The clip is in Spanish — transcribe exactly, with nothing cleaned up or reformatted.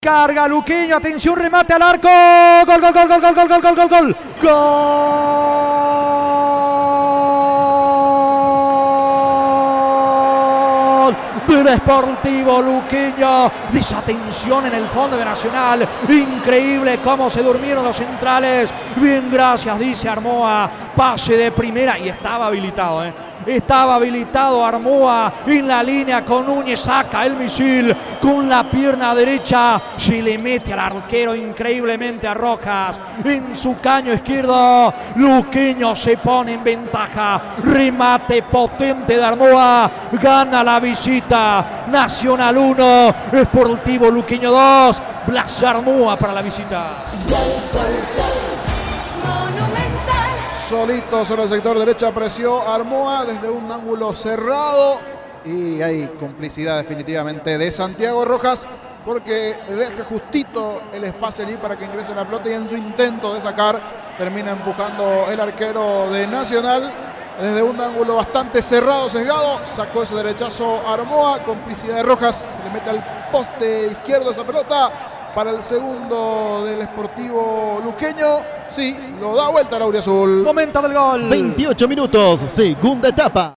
Carga Luqueño, atención, remate al arco. Gol, gol, gol, gol, gol, gol, gol, gol, gol, gol. Gol del Sportivo Luqueño. Desatención en el fondo de Nacional. Increíble cómo se durmieron los centrales. Bien, gracias, dice Armoa. Pase de primera y estaba habilitado, eh. Estaba habilitado Armoa en la línea con Núñez, saca el misil con la pierna derecha, se le mete al arquero increíblemente a Rojas en su caño izquierdo. Luqueño se pone en ventaja, remate potente de Armoa, gana la visita. Nacional uno, Sportivo Luqueño dos, Blas Armoa para la visita. Solito sobre el sector derecho apreció Armoa desde un ángulo cerrado y hay complicidad definitivamente de Santiago Rojas porque deja justito el espacio allí para que ingrese la pelota y en su intento de sacar termina empujando el arquero de Nacional desde un ángulo bastante cerrado, sesgado, sacó ese derechazo Armoa, complicidad de Rojas, se le mete al poste izquierdo esa pelota para el segundo del Sportivo Luqueño. Sí, lo da vuelta Lauriazul. Momento del gol. veintiocho minutos, segunda etapa.